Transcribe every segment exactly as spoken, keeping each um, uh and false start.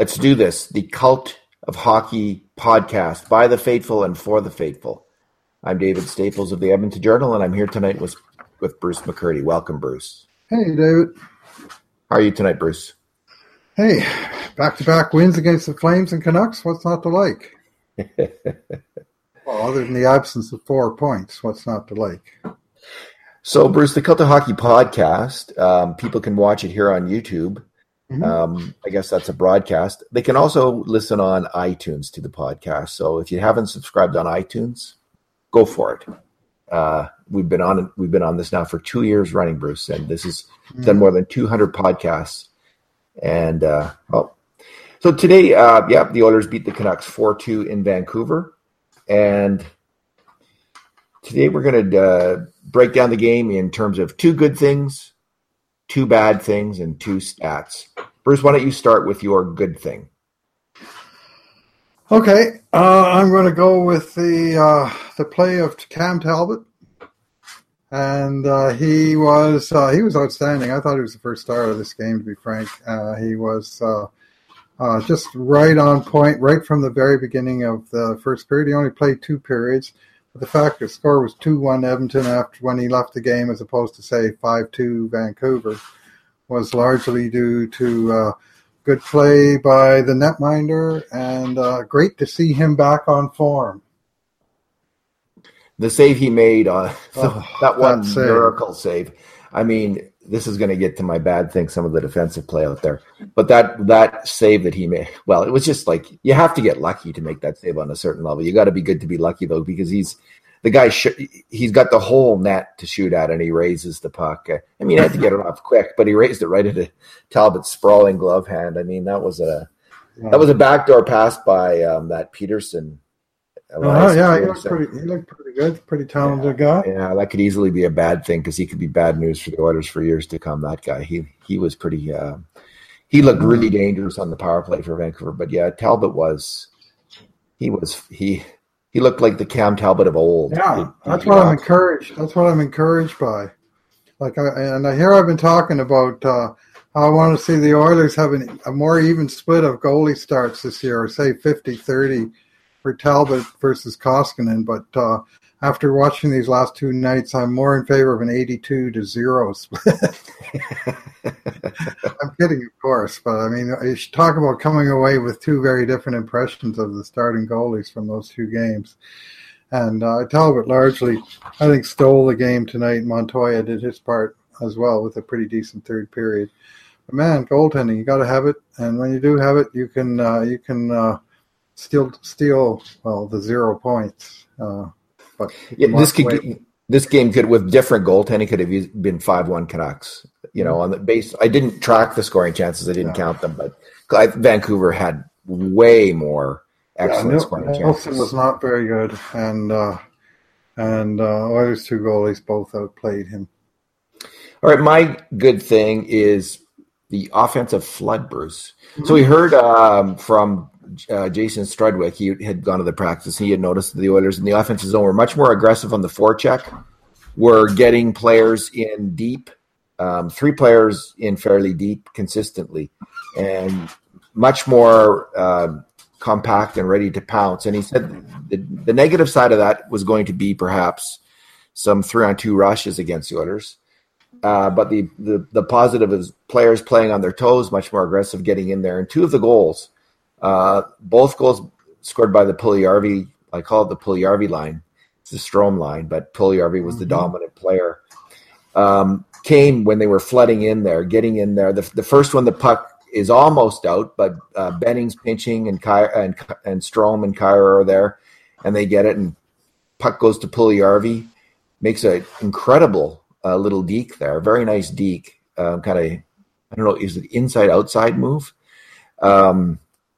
Let's do this. The Cult of Hockey podcast by the faithful and for the faithful. I'm David Staples of the Edmonton Journal, and I'm here tonight with, with Bruce McCurdy. Welcome, Bruce. Hey, David. How are you tonight, Bruce? Hey, back-to-back wins against the Flames and Canucks. What's not to like? Well, other than the absence of four points, what's not to like? So, Bruce, the Cult of Hockey podcast, um, people can watch it here on YouTube. Mm-hmm. Um, I guess that's a broadcast. They can also listen on iTunes to the podcast. So if you haven't subscribed on iTunes, go for it. Uh, we've been on we've been on this now for two years running, Bruce, and this is mm-hmm. done more than two hundred podcasts. And uh, well, so today, uh, yeah, the Oilers beat the Canucks four two in Vancouver, and today we're going to uh, break down the game in terms of two good things, two bad things, and two stats. Bruce, why don't you start with your good thing? Okay, uh, I'm going to go with the uh, the play of Cam Talbot, and uh, he was uh, he was outstanding. I thought he was the first star of this game, to be frank. Uh, he was uh, uh, just right on point, right from the very beginning of the first period. He only played two periods. But the fact that the score was two one Edmonton after when he left the game, as opposed to say five two Vancouver, was largely due to uh, good play by the netminder, and uh, great to see him back on form. The save he made, uh, oh, that one that miracle save. save. I mean, this is going to get to my bad thing, some of the defensive play out there. But that that save that he made, well, it was just like, you have to get lucky to make that save on a certain level. You got to be good to be lucky, though, because he's the guy, sh- he's got the whole net to shoot at, and he raises the puck. I mean, he had to get it off quick, but he raised it right into Talbot's sprawling glove hand. I mean, that was a yeah. that was a backdoor pass by um, that Peterson. Oh, yeah, he looked, pretty, he looked pretty good, pretty talented yeah, guy. Yeah, that could easily be a bad thing because he could be bad news for the Oilers for years to come. That guy, he he was pretty. Uh, he looked really dangerous on the power play for Vancouver. But yeah, Talbot was. He was he. He looked like the Cam Talbot of old. Yeah, he, that's he what I'm encouraged. That's what I'm encouraged by. Like, I, and I hear I've been talking about uh, how I want to see the Oilers having a more even split of goalie starts this year, or say fifty thirty for Talbot versus Koskinen. But uh, after watching these last two nights, I'm more in favor of an eighty-two to zero split. I'm kidding, of course, but I mean, you should talk about coming away with two very different impressions of the starting goalies from those two games. And uh, Talbot largely, I think, stole the game tonight. Montoya did his part as well with a pretty decent third period. But man, goaltending, you got to have it, and when you do have it, you can uh, you can uh, steal steal well the zero points. Uh, but yeah, this could get, this game could, with different goaltending, could have been five one Canucks. You know, on the base, I didn't track the scoring chances. I didn't yeah. count them, but I, Vancouver had way more excellent yeah, scoring chances. Nelson was not very good, and uh, and uh, Oilers' two goalies both outplayed him. All right, my good thing is the offensive flood, Bruce. Mm-hmm. So we heard um, from uh, Jason Strudwick. He had gone to the practice. He had noticed that the Oilers in the offensive zone were much more aggressive on the forecheck. We're getting players in deep. Um, three players in fairly deep consistently, and much more uh, compact and ready to pounce. And he said the, the negative side of that was going to be perhaps some three-on-two rushes against the Oilers. Uh, but the, the, the positive is players playing on their toes, much more aggressive, getting in there. And two of the goals, uh, both goals scored by the Puljujarvi, I call it the Puljujarvi line. It's the Strome line, but Puljujarvi was mm-hmm. the dominant player. Um, came when they were flooding in there, getting in there. The, the first one, the puck is almost out, but uh, Benning's pinching and Ky- and and Strome and Kyrou are there, and they get it, and puck goes to Puljujarvi, makes an incredible uh, little deke there, very nice deke, uh, kind of, I don't know, is it inside-outside move? Um,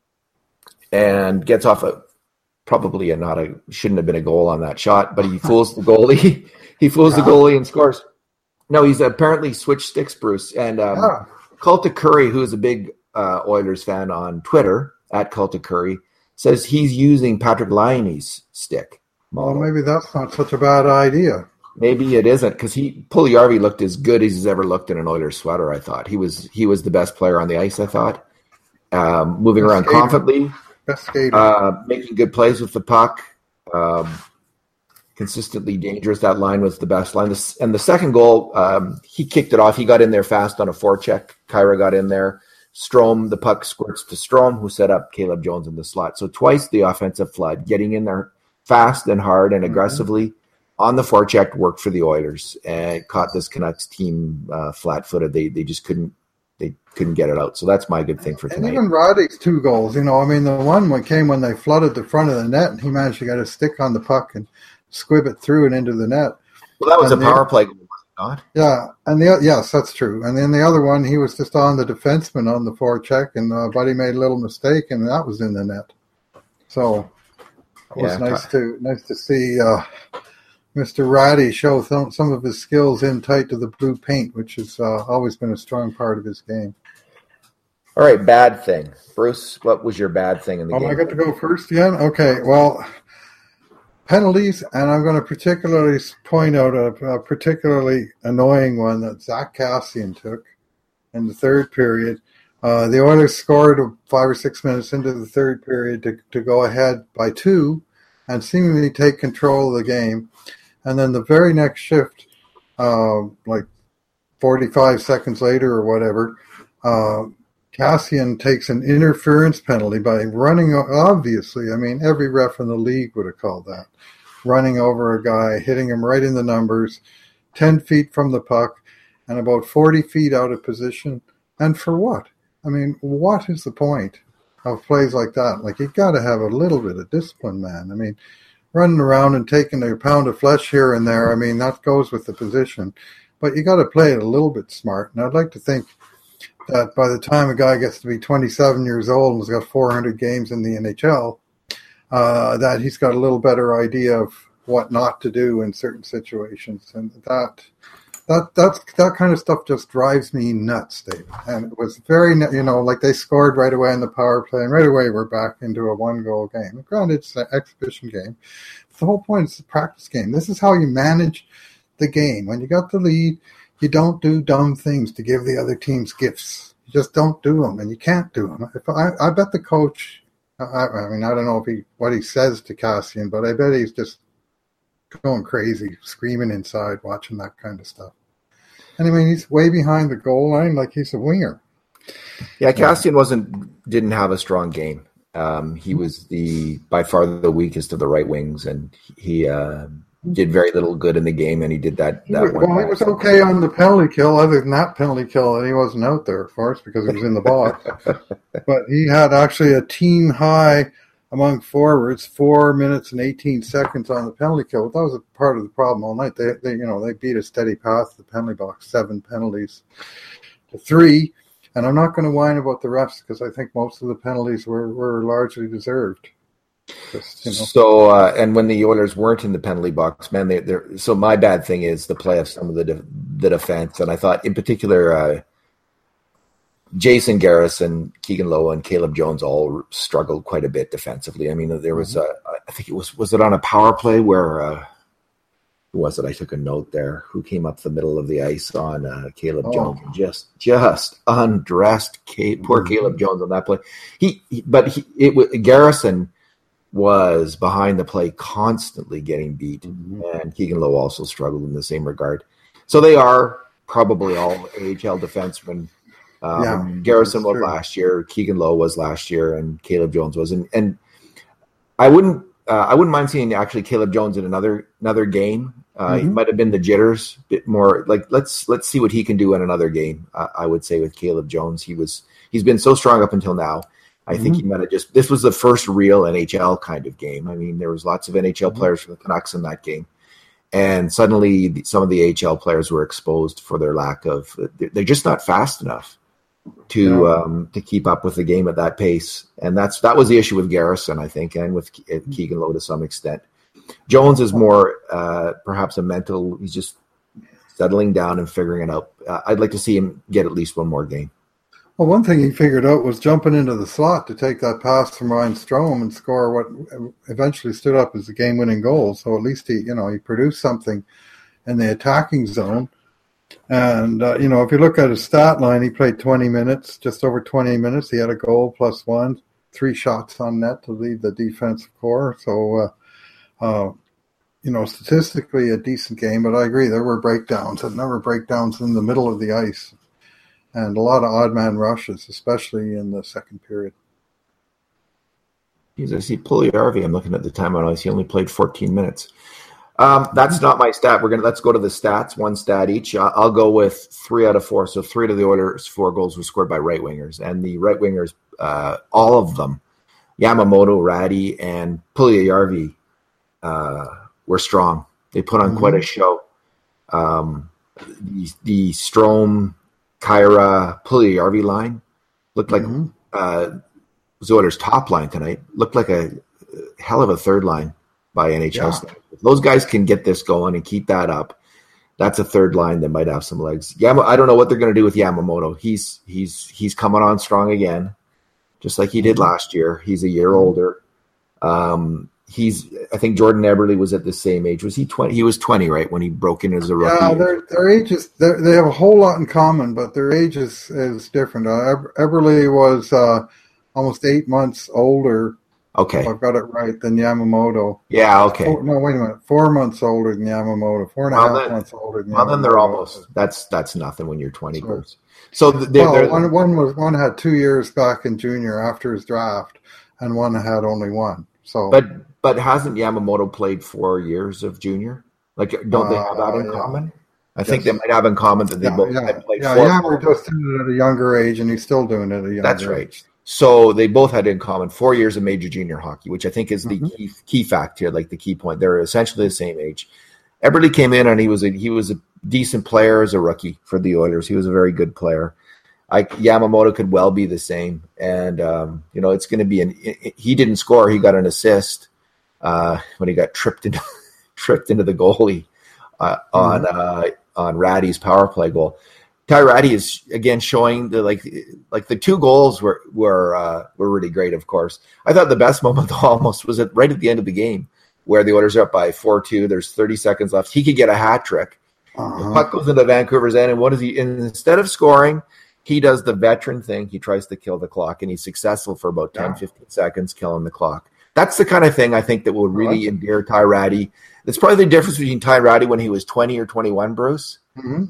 and gets off a, probably a, not a, shouldn't have been a goal on that shot, but he fools the goalie. he fools the goalie and scores. No, he's apparently switched sticks, Bruce. And um, yeah. Cult of Curry, who is a big uh, Oilers fan on Twitter, at Cult of Curry, says he's using Patrick Lainie's stick model. Well, maybe that's not such a bad idea. Maybe it isn't, because he Puljujarvi looked as good as he's ever looked in an Oilers sweater, I thought. He was he was the best player on the ice, I thought. um, moving Best around skater. confidently, Best skater. uh, making good plays with the puck, um, consistently dangerous. That line was the best line. This, and the second goal, um, he kicked it off. He got in there fast on a forecheck. Kyra got in there. Strome, the puck squirts to Strome, who set up Caleb Jones in the slot. So twice the offensive flood, getting in there fast and hard and aggressively mm-hmm. on the forecheck worked for the Oilers and caught this Canucks team uh, flat-footed. They they just couldn't they couldn't get it out. So that's my good thing for tonight. And even Roddy's two goals, you know, I mean, the one one came when they flooded the front of the net, and he managed to get a stick on the puck and squib it through and into the net. Well, that was and a power the, play goal. Not. Yeah, and the yes, that's true. And then the other one, he was just on the defenseman on the forecheck, and uh, Buddy made a little mistake, and that was in the net. So it was yeah, nice t- to nice to see uh, Mister Ratty show some, some of his skills in tight to the blue paint, which has uh, always been a strong part of his game. All right, bad thing, Bruce. What was your bad thing in the oh, game? I got to go first again. Okay, well. Penalties, and I'm going to particularly point out a, a particularly annoying one that Zach Kassian took in the third period. Uh, the Oilers scored five or six minutes into the third period to, to go ahead by two and seemingly take control of the game. And then the very next shift, uh, like forty-five seconds later or whatever, uh, Kassian takes an interference penalty by running, obviously, I mean, every ref in the league would have called that. Running over a guy, hitting him right in the numbers, ten feet from the puck, and about forty feet out of position. And for what? I mean, what is the point of plays like that? Like, you got to have a little bit of discipline, man. I mean, running around and taking a pound of flesh here and there, I mean, that goes with the position. But you got to play it a little bit smart. And I'd like to think that by the time a guy gets to be twenty-seven years old and has got four hundred games in the N H L, uh, that he's got a little better idea of what not to do in certain situations. And that that that's, that kind of stuff just drives me nuts, David. And it was very, you know, like they scored right away in the power play, and right away we're back into a one-goal game. Granted, it's an exhibition game. But the whole point is the practice game. This is how you manage the game. When you got the lead, you don't do dumb things to give the other teams gifts. You just don't do them, and you can't do them. If I, I bet the coach, I, I mean, I don't know if he what he says to Kassian, but I bet he's just going crazy, screaming inside, watching that kind of stuff. And I mean, he's way behind the goal line like he's a winger. Yeah, Kassian wasn't didn't have a strong game. Um, he was the by far the weakest of the right wings, and he uh, did very little good in the game. And he did that. that well, one he was okay on the penalty kill. Other than that penalty kill, and he wasn't out there, of course, because he was in the box. But he had actually a team high among forwards, four minutes and eighteen seconds on the penalty kill. That was a part of the problem all night. They, they you know, they beat a steady path to the penalty box, seven penalties to three. And I'm not going to whine about the refs because I think most of the penalties were, were largely deserved. Just, you know. So, uh, and when the Oilers weren't in the penalty box, man, they, they're so my bad thing is the play of some of the de- the defense, and I thought in particular, uh, Jason Garrison, Keegan Lowe, and Caleb Jones all struggled quite a bit defensively. I mean, there was mm-hmm. a, I think it was was it on a power play where uh, who was it? I took a note there. Who came up the middle of the ice on uh, Caleb oh. Jones and just just undressed K- poor mm-hmm. Caleb Jones on that play. He, he but he it was Garrison. was behind the play constantly getting beat, mm-hmm. and Keegan Lowe also struggled in the same regard. So they are probably all A H L defensemen. Um, yeah, Garrison was true. last year, Keegan Lowe was last year, and Caleb Jones was. And, and I wouldn't uh, I wouldn't mind seeing actually Caleb Jones in another another game. Uh, mm-hmm. He might have been the jitters, a bit more like let's let's see what he can do in another game. Uh, I would say with Caleb Jones, he was he's been so strong up until now. I think mm-hmm. he might have just – this was the first real N H L kind of game. I mean, there was lots of N H L mm-hmm. players for the Canucks in that game. And suddenly the, some of the A H L players were exposed for their lack of – they're just not fast enough to yeah. um, to keep up with the game at that pace. And that's that was the issue with Garrison, I think, and with Ke- Keegan Lowe to some extent. Jones is more uh, perhaps a mental – he's just settling down and figuring it out. Uh, I'd like to see him get at least one more game. Well, one thing he figured out was jumping into the slot to take that pass from Ryan Strome and score what eventually stood up as the game-winning goal. So at least he, you know, he produced something in the attacking zone. And, uh, you know, if you look at his stat line, he played twenty minutes, just over twenty minutes. He had a goal plus one, three shots on net to lead the defensive core. So, uh, uh, you know, statistically a decent game, but I agree, there were breakdowns, and there were breakdowns in the middle of the ice. And a lot of odd man rushes, especially in the second period. Jeez, I see Puljujarvi. I'm looking at the time on ice. He only played fourteen minutes. Um, that's not my stat. We're gonna let's go to the stats. One stat each. I'll, I'll go with three out of four. So three to the Oilers, four goals were scored by right wingers, and the right wingers, uh, all of them, Yamamoto, Ratty, and Puljujarvi, uh, were strong. They put on mm-hmm. quite a show. Um, the, the Strome, Kyra, Puljujarvi line looked like mm-hmm. uh, the Oilers' top line tonight. Looked like a hell of a third line by N H L yeah. standards. If those guys can get this going and keep that up, that's a third line that might have some legs. Yama, I don't know what they're going to do with Yamamoto. He's he's he's coming on strong again, just like he did last year. He's a year older. Um, he's I think Jordan Eberle was at the same age. Was he twenty? He was twenty, right, when he broke in as a rookie. Yeah, their their ages they have a whole lot in common, but their age is, is different. Uh, Eberle was uh, almost eight months older. Okay. I've got it right, than Yamamoto. Yeah, okay. Four, no, wait a minute. Four months older than Yamamoto. Four and a well, half then, months older than Yamamoto. Well, then they're almost, that's that's nothing when you're twenty. So, so they're, well, they're, one, one, was, one had two years back in junior after his draft, and one had only one. So, But but hasn't Yamamoto played four years of junior? Like, don't uh, they have that in yeah. common? I yes. think they might have in common that they yeah, both yeah. had played yeah, four. Yeah, Yamamoto just did it at a younger age, and he's still doing it at a younger That's age. That's right. So they both had in common four years of major junior hockey, which I think is the mm-hmm. key key fact here, like the key point. They're essentially the same age. Eberle came in and he was a he was a decent player as a rookie for the Oilers. He was a very good player. I, Yamamoto could well be the same, and um, you know it's going to be an. It, he didn't score; he got an assist uh, when he got tripped into tripped into the goalie uh, mm-hmm. on uh, on Ratty's power play goal. Ty Ratty is again showing the like like the two goals were were uh, were really great. Of course, I thought the best moment almost was at right at the end of the game where the Oilers are up by four two. There's thirty seconds left. He could get a hat trick. Uh-huh. The puck goes into Vancouver's end, and what does he? And instead of scoring, he does the veteran thing. He tries to kill the clock, and he's successful for about ten, yeah. fifteen seconds, killing the clock. That's the kind of thing I think that will really right. endear Ty Ratty. That's probably the difference between Ty Ratty when he was twenty or twenty-one, Bruce. Mm-hmm.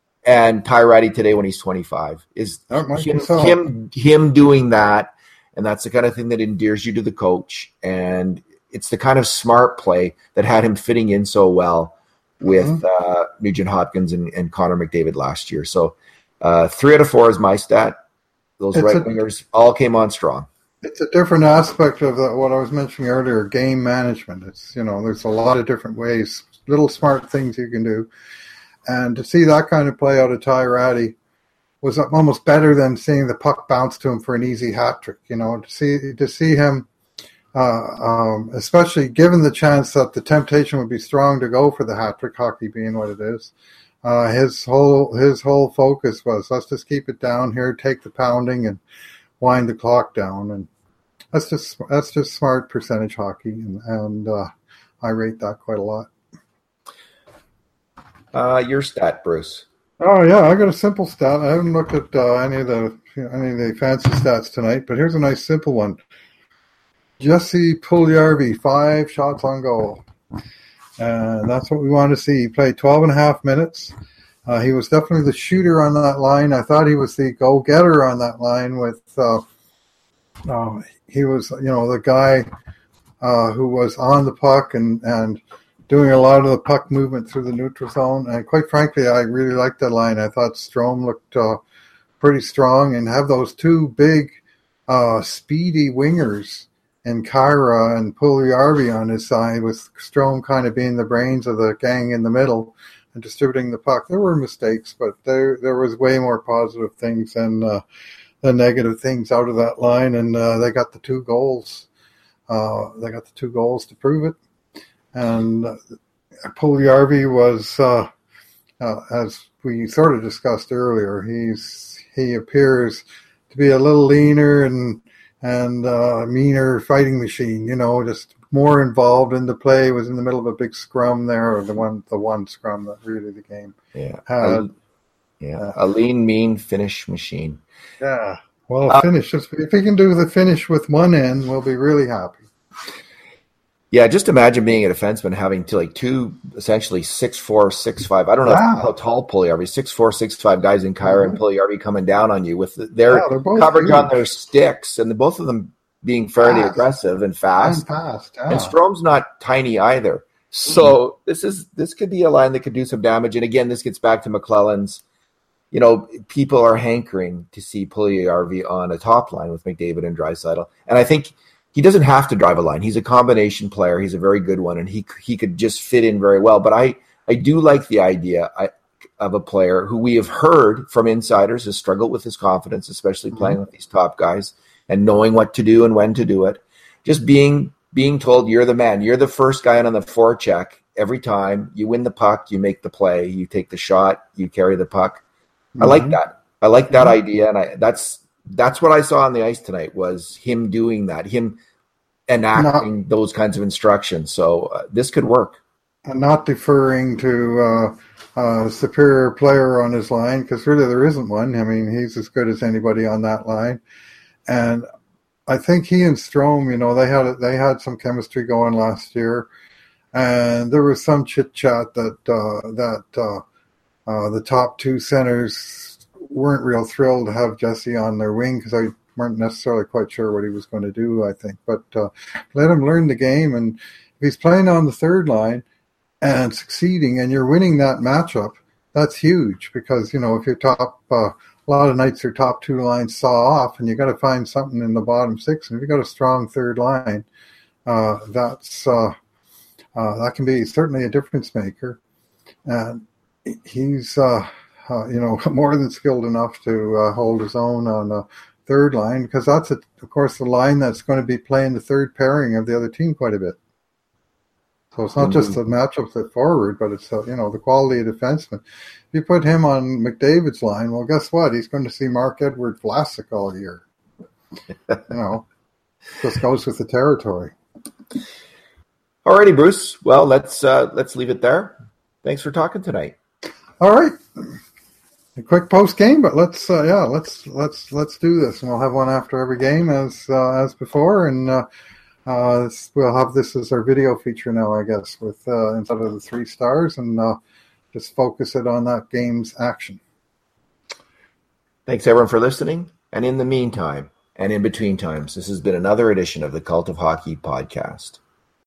And Ty Ratty today when he's twenty-five is him, so. him him doing that, and that's the kind of thing that endears you to the coach, and it's the kind of smart play that had him fitting in so well with mm-hmm. uh, Nugent Hopkins and, and Connor McDavid last year. So uh, three out of four is my stat. Those it's right a, wingers all came on strong. It's a different aspect of the, what I was mentioning earlier, game management. It's you know there's a lot of different ways, little smart things you can do. And to see that kind of play out of Ty Ratty was almost better than seeing the puck bounce to him for an easy hat trick. You know, to see to see him, uh, um, especially given the chance that the temptation would be strong to go for the hat trick, hockey being what it is. Uh, his whole his whole focus was let's just keep it down here, take the pounding, and wind the clock down. And that's just that's just smart percentage hockey, and, and uh, I rate that quite a lot. Uh, your stat, Bruce. Oh yeah, I got a simple stat. I haven't looked at uh, any of the you know, any of the fancy stats tonight, but here's a nice simple one. Jesse Puljujarvi, five shots on goal, and that's what we want to see. He played twelve and a half minutes. Uh, he was definitely the shooter on that line. I thought he was the go-getter on that line. With uh, uh, he was, you know, the guy uh, who was on the puck and and. doing a lot of the puck movement through the neutral zone. And quite frankly, I really liked that line. I thought Strome looked uh, pretty strong, and have those two big, uh, speedy wingers in Kyra and Puljujarvi on his side, with Strome kind of being the brains of the gang in the middle and distributing the puck. There were mistakes, but there there was way more positive things than, uh, than negative things out of that line, and uh, they got the two goals. Uh, they got the two goals to prove it. And uh, Puljujarvi was, uh, uh, as we sort of discussed earlier, he's he appears to be a little leaner and and uh, meaner fighting machine. You know, just more involved in the play. Was in the middle of a big scrum there, or the one the one scrum that really the game yeah. had. Yeah, Uh, a lean, mean finish machine. yeah. Well, Uh, finish. If he can do the finish with one end, we'll be really happy. yeah, just imagine being a defenseman having to like two essentially six four, six five. I don't know if, Yeah. how tall Puljujärvi, six four, six five guys in Kyra Mhm. and Puljujärvi coming down on you with their Yeah, they're both coverage huge. on their sticks, and the, both of them being fairly Fast. aggressive and fast. And fast. Yeah. And Strome's not tiny either. So mm-hmm. this is this could be a line that could do some damage. And again, this gets back to McClellan's. You know, people are hankering to see Puljujärvi on a top line with McDavid and Draisaitl. And I think he doesn't have to drive a line. He's a combination player. He's a very good one, and he he could just fit in very well. But I, I do like the idea of a player who we have heard from insiders has struggled with his confidence, especially playing mm-hmm. with these top guys and knowing what to do and when to do it. Just being being told you're the man. You're the first guy on the forecheck every time. You win the puck, you make the play, you take the shot, you carry the puck. Mm-hmm. I like that. I like that mm-hmm. idea, and I that's that's what I saw on the ice tonight was him doing that, him enacting not, those kinds of instructions. So uh, this could work. And not deferring to uh, a superior player on his line, because really there isn't one. I mean, he's as good as anybody on that line. And I think he and Strome, you know, they had they had some chemistry going last year, and there was some chit chat that uh, that uh, uh, the top two centers weren't real thrilled to have Jesse on their wing because they weren't necessarily quite sure what he was going to do, I think. But uh, let him learn the game, and if he's playing on the third line and succeeding, and you're winning that matchup, that's huge because, you know, if your top, uh, a lot of nights your top two lines saw off, and you got to find something in the bottom six, and if you got a strong third line, uh, that's uh, uh, that can be certainly a difference maker. And he's, uh, uh, you know, more than skilled enough to uh, hold his own on the third line, because that's, a, of course, the line that's going to be playing the third pairing of the other team quite a bit. So it's not mm-hmm. just the matchups at forward, but it's, uh, you know, the quality of defenseman. If you put him on McDavid's line, well, guess what? He's going to see Marc-Edouard Vlasic all year. You know, just goes with the territory. All righty, Bruce. Well, let's uh, let's leave it there. Thanks for talking tonight. All right. A quick post game, but let's uh, yeah, let's let's let's do this, and we'll have one after every game as uh, as before, and uh, uh, we'll have this as our video feature now, I guess, with uh, instead of the three stars, and uh, just focus it on that game's action. Thanks everyone for listening, and in the meantime, and in between times, this has been another edition of the Cult of Hockey podcast.